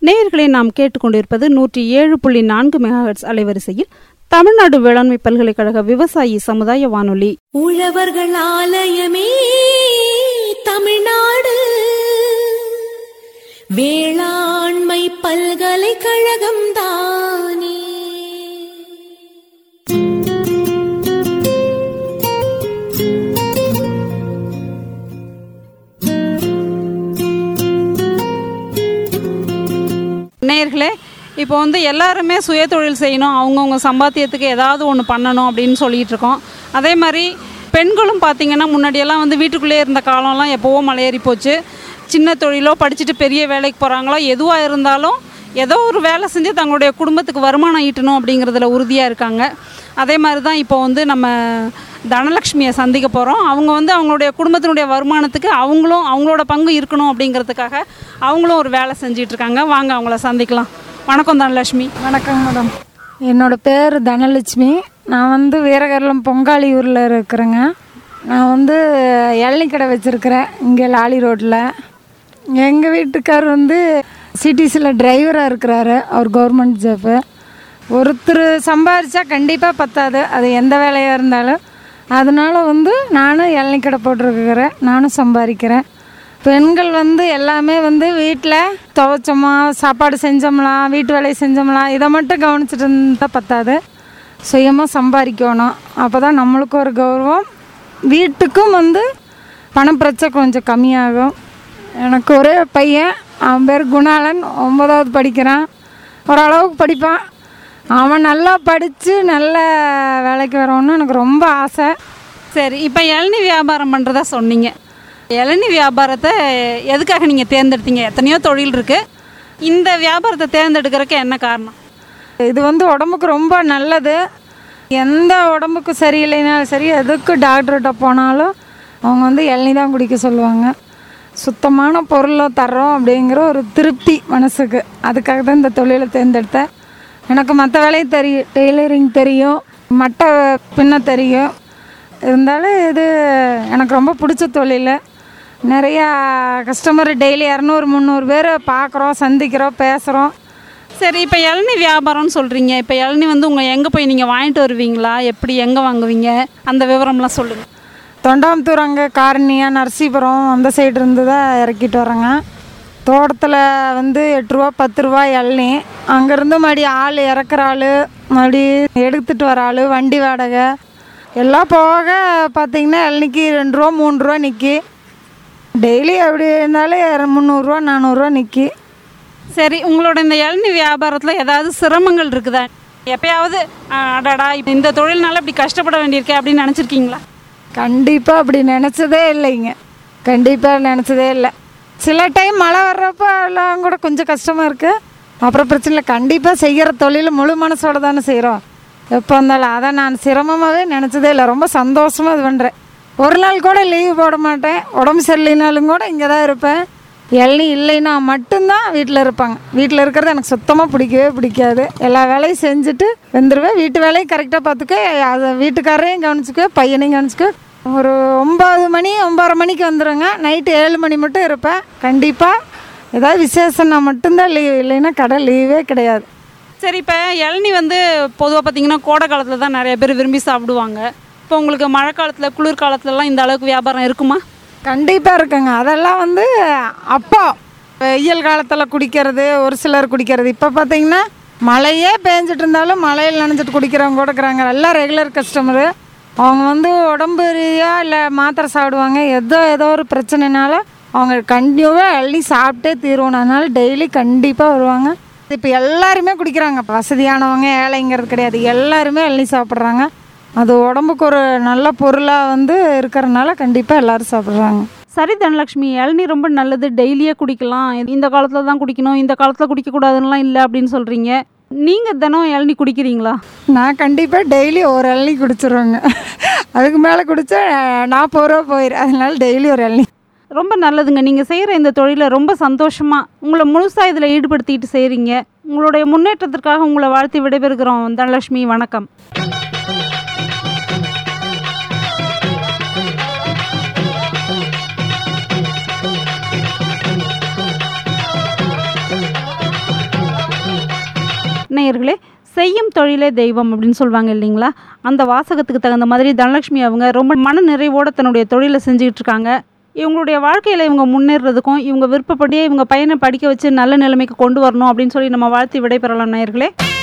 நேயர்களை நாம் கேட்டுக்கொண்டிருப்பது 107.4 மெகாஹெர்ட்ஸ் அலைவரிசையில் தமிழ்நாடு வேளாண்மை பல்கலைக்கழக விவசாயி சமுதாய வானொலி. உழவர்கள் ஆலயமே தமிழ்நாடு வேளாண்மை பல்கலைக்கழகம் தானே. நேயர்களே, இப்போ எல்லாருமே சுய தொழில் செய்யணும், அவங்கவுங்க சம்பாத்தியத்துக்கு ஏதாவது ஒன்று பண்ணணும் அப்படின்னு சொல்லிட்டு இருக்கோம். அதே மாதிரி பெண்களும் பார்த்திங்கன்னா முன்னாடியெல்லாம் வீட்டுக்குள்ளே இருந்த காலம்லாம் எப்போவோ மலையேறி போச்சு. சின்ன தொழிலோ படிச்சுட்டு பெரிய வேலைக்கு போகிறாங்களோ எதுவாக இருந்தாலும் ஏதோ ஒரு வேலை செஞ்சு தங்களுடைய குடும்பத்துக்கு வருமானம் ஈட்டணும் அப்படிங்கிறதுல உறுதியாக இருக்காங்க. அதே மாதிரி தான் இப்போ நம்ம தனலக்ஷ்மியை சந்திக்க போகிறோம். அவங்க அவங்களுடைய குடும்பத்தினுடைய வருமானத்துக்கு அவங்களோட பங்கு இருக்கணும் அப்படிங்கிறதுக்காக அவங்களும் ஒரு வேலை செஞ்சிட்ருக்காங்க. வாங்க அவங்கள சந்திக்கலாம். வணக்கம் தனலட்சுமி. வணக்கங்க மேடம். என்னோடய பேர் தனலட்சுமி. நான் வீரகரலம் பொங்காலியூரில் இருக்கிறேங்க. நான் இளநீ கடை வச்சுருக்கிறேன் இங்கே லாலி ரோட்டில். எங்கள் வீட்டுக்கார் சிடிசியில் டிரைவராக இருக்கிறாரு. அவர் கவர்மெண்ட் ஜாப்பு. ஒருத்தர் சம்பாதிச்சா கண்டிப்பாக பத்தாது, அது எந்த வேலையாக இருந்தாலும். அதனால் நானும் இளநீ கடை போட்டிருக்கிறேன், நானும் சம்பாதிக்கிறேன். பெண்கள் எல்லாமே வீட்டில் துவைச்சோமா, சாப்பாடு செஞ்சோம்லாம், வீட்டு வேலையை செஞ்சோம்லாம், இதை மட்டும் கவனிச்சிட்டு இருந்தால் பத்தாது. சுயமாக சம்பாதிக்கணும். அப்போ தான் நம்மளுக்கும் ஒரு கௌரவம், வீட்டுக்கும் பணப்பிரச்சனை கொஞ்சம் கம்மியாகும். எனக்கு ஒரே பையன், அவன் பேர் குணாலன். 9வது படிக்கிறான். ஓரளவுக்கு படிப்பான். அவன் நல்லா படித்து நல்ல வேலைக்கு வரணும்னு எனக்கு ரொம்ப ஆசை. சரி, இப்போ இளநீ வியாபாரம் பண்ணுறதா சொன்னீங்க. இளநீ வியாபாரத்தை எதுக்காக நீங்கள் தேர்ந்தெடுத்தீங்க? எத்தனையோ தொழில் இருக்குது, இந்த வியாபாரத்தை தேர்ந்தெடுக்கிறதுக்கு என்ன காரணம்? இது உடம்புக்கு ரொம்ப நல்லது. எந்த உடம்புக்கு சரியில்லைனாலும் சரி, எதுக்கு டாக்டர்கிட்ட போனாலும் அவங்க இளநீ தான் குடிக்க சொல்லுவாங்க. சுத்தமான பொருளை தர்றோம் அப்படிங்கிற ஒரு திருப்தி மனசுக்கு. அதுக்காக தான் இந்த தொழிலை தேர்ந்தெடுத்தேன். எனக்கு மற்ற வேலையும் தெரியும், டெய்லரிங் தெரியும், மட்டை பின்ன தெரியும். இருந்தாலும் இது எனக்கு ரொம்ப பிடிச்ச தொழில். நிறையா கஸ்டமர் டெய்லி 200-300 பேர் பார்க்குறோம், சந்திக்கிறோம், பேசுகிறோம். சரி, இப்போ இளநீ வியாபாரம்னு சொல்கிறீங்க. இப்போ இளநீ உங்கள் எங்கே போய் நீங்கள் வாங்கிட்டு வருவீங்களா? எப்படி எங்கே வாங்குவீங்க? அந்த விவரம்லாம் சொல்லுங்கள். தொண்டாமுத்தூர், அங்கே காரணியா, நரசிபுரம் அந்த சைடு இருந்து தான் இறக்கிட்டு வரோங்க. தோட்டத்தில் 8 ரூபா 10 ரூபா இளநீ. அங்கேருந்து மறுபடி ஆள் இறக்குற ஆள், மறுபடி எடுத்துகிட்டு வர ஆள், வண்டி வாடகை எல்லாம் போக பார்த்திங்கன்னா இளநிக்கு 2 ரூபா 3 ரூபா நிற்கி. டெய்லி எப்படி இருந்தாலும் 300 400 நிற்கி. சரி, உங்களோட இந்த இளநீ வியாபாரத்தில் ஏதாவது சிரமங்கள் இருக்குதா? எப்பயாவது அடடா இந்த தொழில்னால இப்படி கஷ்டப்பட வேண்டியிருக்கே அப்படின்னு நினச்சிருக்கீங்களா? கண்டிப்பாக அப்படி நினச்சதே இல்லைங்க. கண்டிப்பாக நினச்சதே இல்லை. சில டைம் மழை வர்றப்போ எல்லாம் கூட கொஞ்சம் கஷ்டமாக இருக்குது. அப்புறம் பிரச்சனை இல்லை. கண்டிப்பாக செய்கிற தொழில் முழு மனசோடு தானே செய்கிறோம். எப்போ இருந்தாலும் அதை நான் சிரமமாகவே நினச்சதே இல்லை. ரொம்ப சந்தோஷமாக இது பண்ணுறேன். ஒரு நாள் கூட லீவு போட மாட்டேன். உடம்பு சரியில்லைனாலும் கூட இங்கே தான் இருப்பேன். இளநீ இல்லைன்னா மட்டும்தான் வீட்டில் இருப்பாங்க. வீட்டில் இருக்கிறது எனக்கு சுத்தமாக பிடிக்கவே பிடிக்காது. எல்லா வேலையும் செஞ்சுட்டு வந்துடுவேன். வீட்டு வேலையும் கரெக்டாக பார்த்துக்க, அதை வீட்டுக்காரையும் கவனிச்சுக்குவேன், பையனையும் கவனிச்சுக்குவேன். ஒரு 9 மணி 9:30 மணிக்கு வந்துடுங்க. நைட்டு 7 மணி மட்டும் இருப்பேன். கண்டிப்பாக ஏதாவது விசேஷம்னா மட்டும்தான் லீவு, இல்லைன்னா கடை லீவே கிடையாது. சரி, இப்போ இளநீ பொதுவாக பார்த்திங்கன்னா கோடை காலத்தில் தான் நிறைய பேர் விரும்பி சாப்பிடுவாங்க. இப்போ உங்களுக்கு மழை காலத்தில், குளிர்காலத்துலலாம் இந்த அளவுக்கு வியாபாரம் இருக்குமா? கண்டிப்பாக இருக்குங்க. அதெல்லாம் அப்போ வெயில் காலத்தில் குடிக்கிறது, ஒரு சிலர் குடிக்கிறது. இப்போ பார்த்திங்கன்னா மழையே பேஞ்சிட்டு இருந்தாலும் மழையில் நனைஞ்சிட்டு குடிக்கிறவங்க கூட இருக்கிறாங்க. எல்லாம் ரெகுலர் கஸ்டமரு. அவங்க உடம்பு ரீதியாக இல்லை மாத்திரை சாப்பிடுவாங்க. ஏதோ ஒரு பிரச்சனைனால அவங்க கண்டிப்பாக இளநீ சாப்பிட்டே தீருவோம். அதனால டெய்லி கண்டிப்பாக வருவாங்க. இப்போ எல்லாருமே குடிக்கிறாங்க. வசதியானவங்க ஏழைங்கிறது கிடையாது, எல்லாருமே இளநீ சாப்பிட்றாங்க. அது உடம்புக்கு ஒரு நல்ல பொருளாக இருக்கிறனால கண்டிப்பாக எல்லோரும் சாப்பிட்றாங்க. சரி தனலட்சுமி, இளநீ ரொம்ப நல்லது, டெய்லியே குடிக்கலாம், இந்த காலத்தில் தான் குடிக்கணும், இந்த காலத்தில் குடிக்கக்கூடாதுன்னெலாம் இல்லை அப்படின்னு சொல்கிறீங்க. நீங்கள் தினம் இளநீ குடிக்கிறீங்களா? நான் கண்டிப்பாக டெய்லி ஒரு இளநீ குடிச்சிடுவேங்க. அதுக்கு மேலே குடித்தா 40 ரூபா போயிடும். அதனால டெய்லி ஒரு இளநீ. ரொம்ப நல்லதுங்க. நீங்கள் செய்கிற இந்த தொழிலை ரொம்ப சந்தோஷமாக உங்களை முழுசாக இதில் ஈடுபடுத்திட்டு செய்கிறீங்க. உங்களுடைய முன்னேற்றத்திற்காக உங்களை வாழ்த்தி விடைபெறுகிறோம் தனலட்சுமி. வணக்கம். நேயர்களே, செய்யும் தொழிலே தெய்வம் அப்படின்னு சொல்லுவாங்க இல்லைங்களா? அந்த வாசகத்துக்கு தகுந்த மாதிரி தனலட்சுமி அவங்க ரொம்ப மன நிறைவோட தன்னுடைய தொழிலை செஞ்சுக்கிட்டு இருக்காங்க. இவங்களுடைய வாழ்க்கையில் இவங்க முன்னேறதுக்கும் இவங்க விருப்பப்படியே இவங்க பையனை படிக்க வச்சு நல்ல நிலைமைக்கு கொண்டு வரணும் அப்படின்னு சொல்லி நம்ம வாழ்த்தி விடைபெறலாம் நேயர்களே.